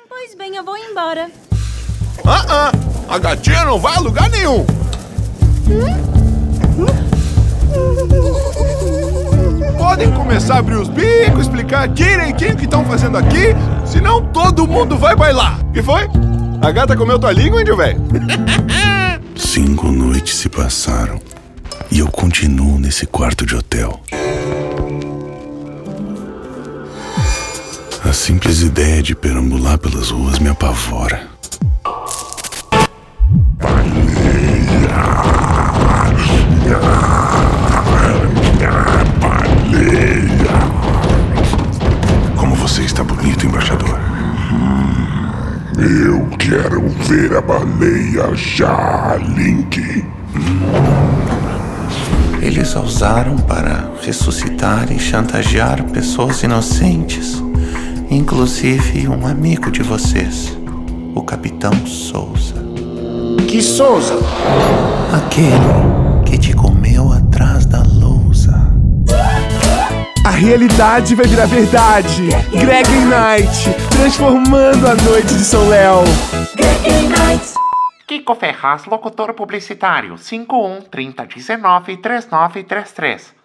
Pois bem, eu vou embora. A gatinha não vai a lugar nenhum. Podem começar a abrir os bicos, explicar direitinho o que estão fazendo aqui, senão todo mundo vai bailar. Que foi? A gata comeu tua língua, índio velho? 5 noites se passaram e eu continuo nesse quarto de hotel. A simples ideia de perambular pelas ruas me apavora. Como você está bonito, embaixador. Eu quero ver a baleia já, Link. Eles a usaram para ressuscitar e chantagear pessoas inocentes, inclusive um amigo de vocês, o Capitão Souza. Que Souza? Aquele que te comeu atrás da lousa. A realidade vai virar verdade. Greg Knight, transformando a noite de São Léo. Greg Knight. Kiko Ferraz, locutor publicitário, 51 30 19 3933.